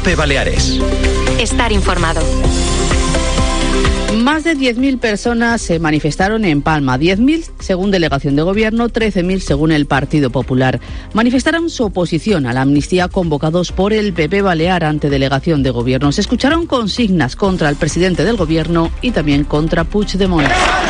COPE Baleares. Estar informado. Más de 10.000 personas se manifestaron en Palma. 10.000 según delegación de gobierno, 13.000 según el Partido Popular. Manifestaron su oposición a la amnistía convocados por el PP Balear ante delegación de gobierno. Se escucharon consignas contra el presidente del gobierno y también contra Puigdemont.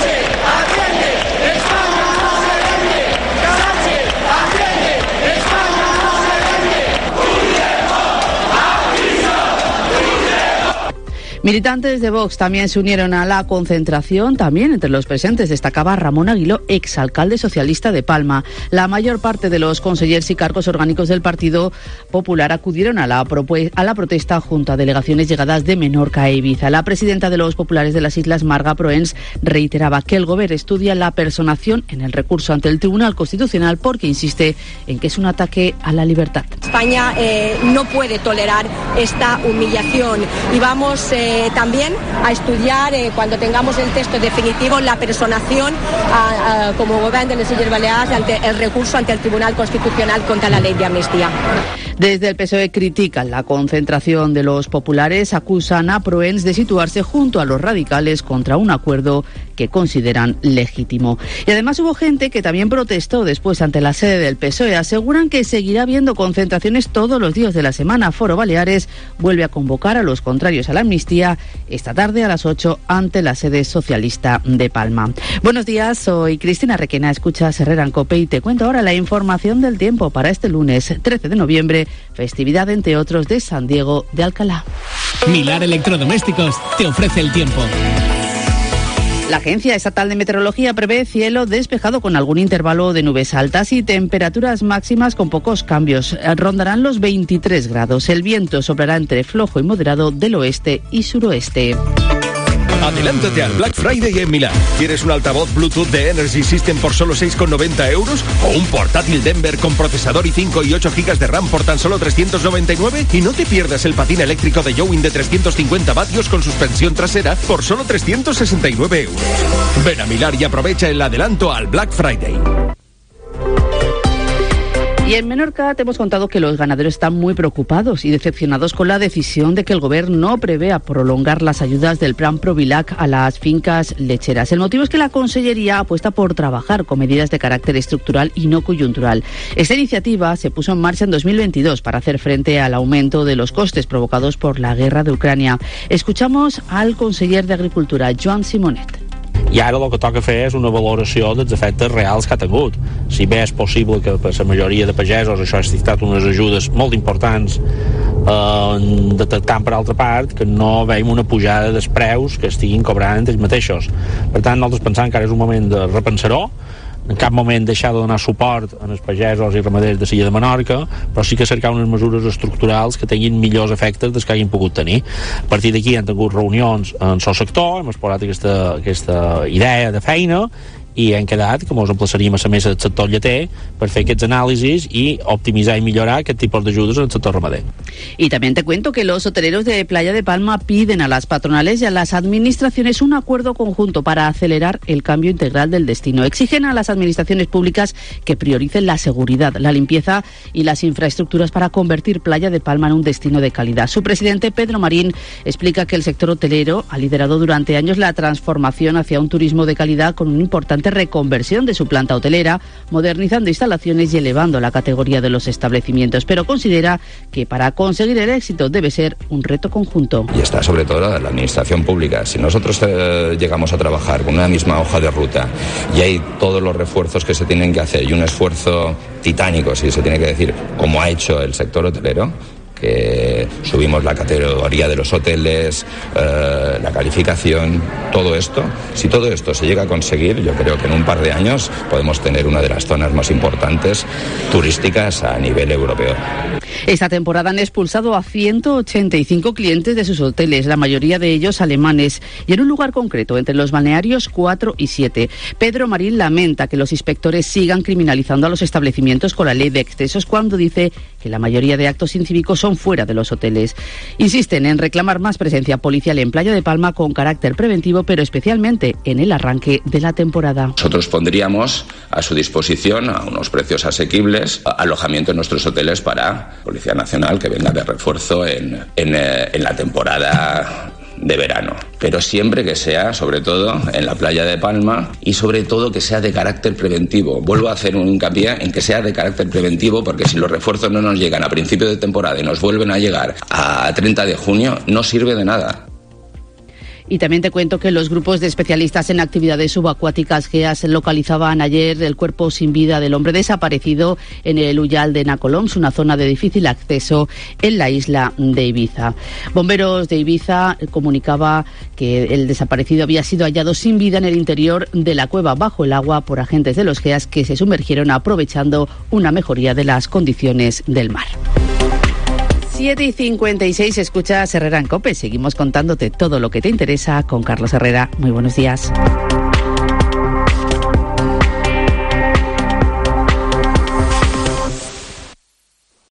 Militantes de Vox también se unieron a la concentración. También entre los presentes destacaba Ramón Aguiló, exalcalde socialista de Palma. La mayor parte de los consellers y cargos orgánicos del Partido Popular acudieron a la protesta junto a delegaciones llegadas de Menorca e Ibiza. La presidenta de los populares de las islas, Marga Proens, reiteraba que el Gobierno estudia la personación en el recurso ante el Tribunal Constitucional porque insiste en que es un ataque a la libertad. España no puede tolerar esta humillación y vamos también a estudiar, cuando tengamos el texto definitivo, la personación como Gobierno de las Illes Baleares ante el recurso ante el Tribunal Constitucional contra la ley de amnistía. Desde el PSOE critican la concentración de los populares, acusan a Proens de situarse junto a los radicales contra un acuerdo que consideran legítimo. Y además hubo gente que también protestó después ante la sede del PSOE. Aseguran que seguirá habiendo concentraciones todos los días de la semana. Foro Baleares vuelve a convocar a los contrarios a la amnistía esta tarde a las 8 ante la sede socialista de Palma. Buenos días, soy Cristina Requena, escuchas Herrera en COPE y te cuento ahora la información del tiempo para este lunes 13 de noviembre, festividad entre otros de San Diego de Alcalá. Milar Electrodomésticos te ofrece el tiempo. La Agencia Estatal de Meteorología prevé cielo despejado con algún intervalo de nubes altas y temperaturas máximas con pocos cambios. Rondarán los 23 grados. El viento soplará entre flojo y moderado del oeste y suroeste. Adelántate al Black Friday en Milán. ¿Quieres un altavoz Bluetooth de Energy System por solo 6,90 euros? ¿O un portátil Denver con procesador i5 y 8 GB de RAM por tan solo 399? Y no te pierdas el patín eléctrico de Yowin de 350 vatios con suspensión trasera por solo 369 euros. Ven a Milán y aprovecha el adelanto al Black Friday. Y en Menorca te hemos contado que los ganaderos están muy preocupados y decepcionados con la decisión de que el Gobierno no prevea prolongar las ayudas del Plan Provilac a las fincas lecheras. El motivo es que la Consellería apuesta por trabajar con medidas de carácter estructural y no coyuntural. Esta iniciativa se puso en marcha en 2022 para hacer frente al aumento de los costes provocados por la guerra de Ucrania. Escuchamos al conseller d'Agricultura, Joan Simonet. I ara el que toca fer és una valoració dels efectes reals que ha tingut. Si bé és possible que per la majoria de pagesos això ha estat unes ajudes molt importants, detectant per altra part que no veiem una pujada dels preus que estiguin cobrant ells mateixos. Per tant, nosaltres pensam que ara és un moment de repensar-ho, en cap moment deixar de donar suport als pagesos i ramaders de l'illa de Menorca, però sí que cercar unes mesures estructurals que tinguin millors efectes dels que hagin pogut tenir. A partir d'aquí han tingut reunions en el sector, hem explorat aquesta idea de feina i hem quedat que ens emplaçaríem a la mesa del sector lleter per fer aquests anàlisis i optimitzar i millorar aquest tipus d'ajudes en el sector ramader. Y también te cuento que los hoteleros de Playa de Palma piden a las patronales y a las administraciones un acuerdo conjunto para acelerar el cambio integral del destino. Exigen a las administraciones públicas que prioricen la seguridad, la limpieza y las infraestructuras para convertir Playa de Palma en un destino de calidad. Su presidente, Pedro Marín, explica que el sector hotelero ha liderado durante años la transformación hacia un turismo de calidad con un importante reconversión de su planta hotelera, modernizando instalaciones y elevando la categoría de los establecimientos, pero considera que para conseguir el éxito debe ser un reto conjunto. Y está sobre todo la administración pública. Si nosotros llegamos a trabajar con una misma hoja de ruta y hay todos los refuerzos que se tienen que hacer y un esfuerzo titánico, si se tiene que decir, como ha hecho el sector hotelero, que subimos la categoría de los hoteles, la calificación, todo esto. Si todo esto se llega a conseguir, yo creo que en un par de años podemos tener una de las zonas más importantes turísticas a nivel europeo. Esta temporada han expulsado a 185 clientes de sus hoteles, la mayoría de ellos alemanes, y en un lugar concreto, entre los balnearios 4 y 7. Pedro Marín lamenta que los inspectores sigan criminalizando a los establecimientos con la ley de excesos cuando dice que la mayoría de actos incívicos son situación fuera de los hoteles. Insisten en reclamar más presencia policial en Playa de Palma con carácter preventivo, pero especialmente en el arranque de la temporada. Nosotros pondríamos a su disposición, a unos precios asequibles, alojamiento en nuestros hoteles para Policía Nacional que venga de refuerzo en la temporada de verano, pero siempre que sea, sobre todo, en la Playa de Palma y sobre todo que sea de carácter preventivo. Vuelvo a hacer un hincapié en que sea de carácter preventivo, porque si los refuerzos no nos llegan a principio de temporada y nos vuelven a llegar a 30 de junio, no sirve de nada. Y también te cuento que los grupos de especialistas en actividades subacuáticas GEAS localizaban ayer el cuerpo sin vida del hombre desaparecido en el Uyal de Nacoloms, una zona de difícil acceso en la isla de Ibiza. Bomberos de Ibiza comunicaba que el desaparecido había sido hallado sin vida en el interior de la cueva bajo el agua por agentes de los GEAS que se sumergieron aprovechando una mejoría de las condiciones del mar. 7:56, escuchas Herrera en COPE. Seguimos contándote todo lo que te interesa con Carlos Herrera. Muy buenos días.